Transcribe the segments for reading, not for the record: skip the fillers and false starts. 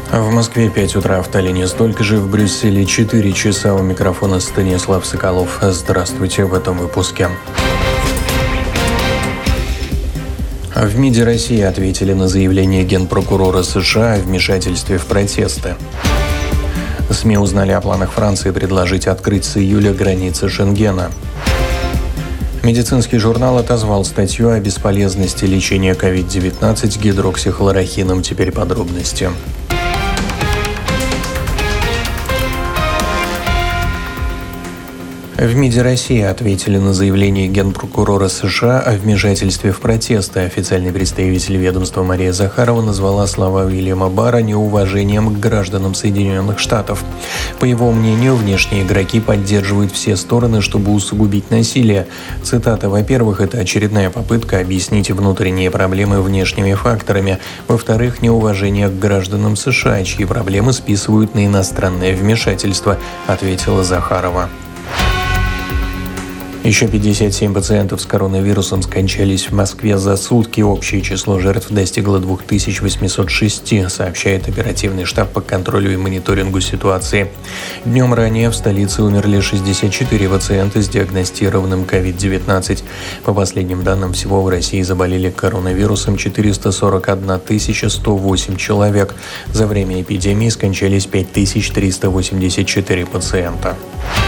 В Москве 5 утра, в Таллине столько же, в Брюсселе 4 часа. У микрофона Станислав Соколов. Здравствуйте в этом выпуске. В МИДе России ответили на заявление генпрокурора США о вмешательстве в протесты. СМИ узнали о планах Франции предложить открыть с июля границы Шенгена. Медицинский журнал отозвал статью о бесполезности лечения COVID-19 гидроксихлорохином. Теперь подробности. В МИДе России ответили на заявление генпрокурора США о вмешательстве в протесты. Официальный представитель ведомства Мария Захарова назвала слова Уильяма Барра неуважением к гражданам Соединенных Штатов. По его мнению, внешние игроки поддерживают все стороны, чтобы усугубить насилие. Цитата: «Во-первых, это очередная попытка объяснить внутренние проблемы внешними факторами. Во-вторых, неуважение к гражданам США, чьи проблемы списывают на иностранное вмешательство», ответила Захарова. Еще 57 пациентов с коронавирусом скончались в Москве за сутки. Общее число жертв достигло 2806, сообщает оперативный штаб по контролю и мониторингу ситуации. Днем ранее в столице умерли 64 пациента с диагностированным COVID-19. По последним данным, всего в России заболели коронавирусом 441 108 человек. За время эпидемии скончались 5384 пациента.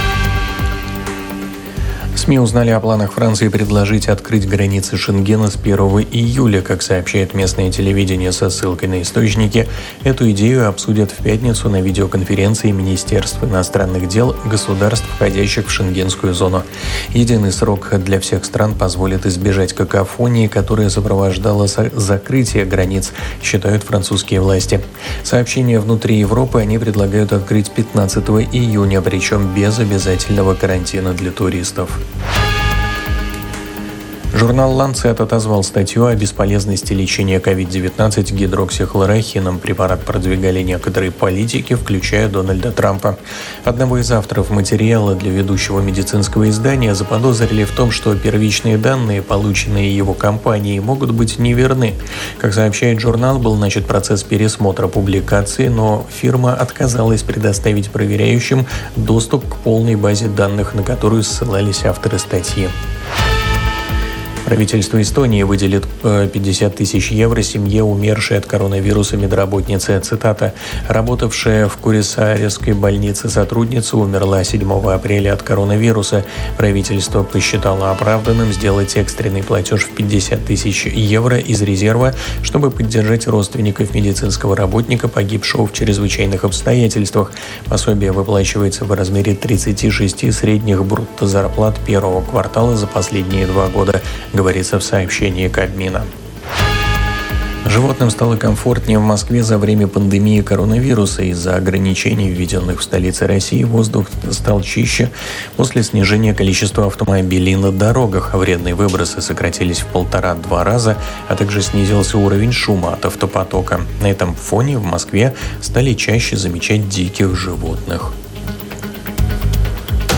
СМИ узнали о планах Франции предложить открыть границы Шенгена с 1 июля. Как сообщает местное телевидение со ссылкой на источники, эту идею обсудят в пятницу на видеоконференции Министерств иностранных дел государств, входящих в шенгенскую зону. Единый срок для всех стран позволит избежать какофонии, которая сопровождала закрытие границ, считают французские власти. Сообщения внутри Европы они предлагают открыть 15 июня, причем без обязательного карантина для туристов. Журнал Lancet отозвал статью о бесполезности лечения COVID-19 гидроксихлорохином. Препарат продвигали некоторые политики, включая Дональда Трампа. Одного из авторов материала для ведущего медицинского издания заподозрили в том, что первичные данные, полученные его компанией, могут быть неверны. Как сообщает журнал, был начат процесс пересмотра публикации, но фирма отказалась предоставить проверяющим доступ к полной базе данных, на которую ссылались авторы статьи. Правительство Эстонии выделит 50 тысяч евро семье умершей от коронавируса медработницы. Цитата: «Работавшая в Курисааресской больнице сотрудница умерла 7 апреля от коронавируса. Правительство посчитало оправданным сделать экстренный платеж в 50 тысяч евро из резерва, чтобы поддержать родственников медицинского работника, погибшего в чрезвычайных обстоятельствах. Пособие выплачивается в размере 36 средних брутто зарплат первого квартала за последние 2 года», говорится в сообщении Кабмина. Животным стало комфортнее в Москве за время пандемии коронавируса. Из-за ограничений, введенных в столице России, воздух стал чище после снижения количества автомобилей на дорогах. Вредные выбросы сократились в 1,5-2 раза, а также снизился уровень шума от автопотока. На этом фоне в Москве стали чаще замечать диких животных.